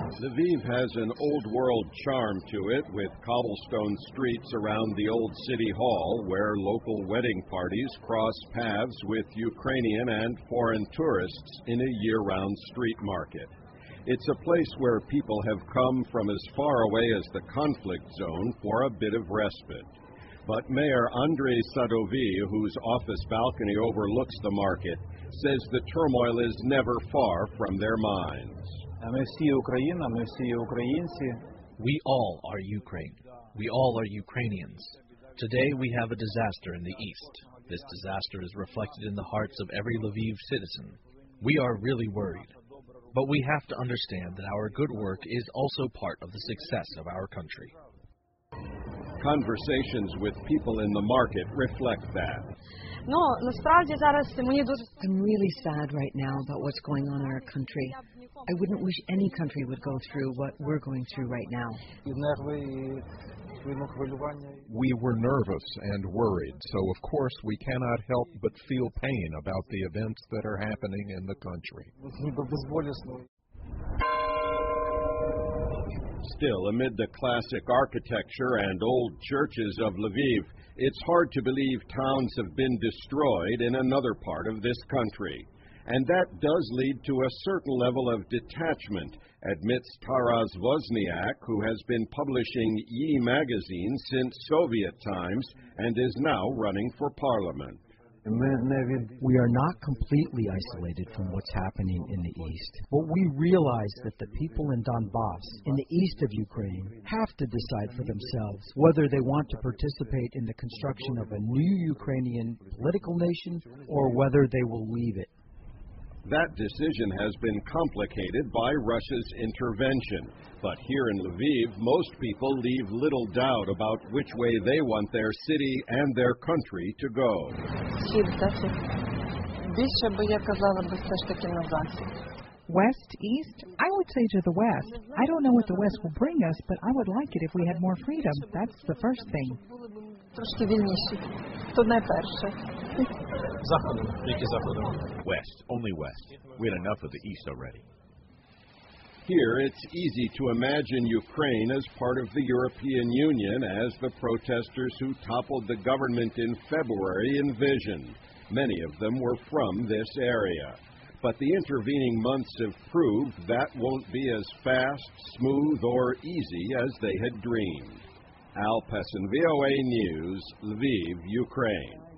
Lviv has an old-world charm to it, with cobblestone streets around the old city hall where local wedding parties cross paths with Ukrainian and foreign tourists in a year-round street market. It's a place where people have come from as far away as the conflict zone for a bit of respite. But Mayor Andrei Sadovyi, whose office balcony overlooks the market, says the turmoil is never far from their minds. We all are Ukraine. We all are Ukrainians. Today we have a disaster in the east. This disaster is reflected in the hearts of every Lviv citizen. We are really worried. But we have to understand that our good work is also part of the success of our country. Conversations with people in the market reflect that. I'm really sad right now about what's going on in our country. I wouldn't wish any country would go through what we're going through right now. We were nervous and worried, so of course we cannot help but feel pain about the events that are happening in the country. Still, amid the classic architecture and old churches of Lviv, it's hard to believe towns have been destroyed in another part of this country. And that does lead to a certain level of detachment, admits Taras Wozniak, who has been publishing Ye magazine since Soviet times and is now running for parliament. We are not completely isolated from what's happening in the east, but we realize that the people in Donbass, in the east of Ukraine, have to decide for themselves whether they want to participate in the construction of a new Ukrainian political nation or whether they will leave it. That decision has been complicated by Russia's intervention. But here in Lviv, most people leave little doubt about which way they want their city and their country to go. West, east? I would say to the west. I don't know what the west will bring us, but I would like it if we had more freedom. That's the first thing. West, only west. We had enough of the east already. Here, it's easy to imagine Ukraine as part of the European Union, as the protesters who toppled the government in February envisioned. Many of them were from this area. But the intervening months have proved that won't be as fast, smooth, or easy as they had dreamed. Al Pessin, VOA News, Lviv, Ukraine.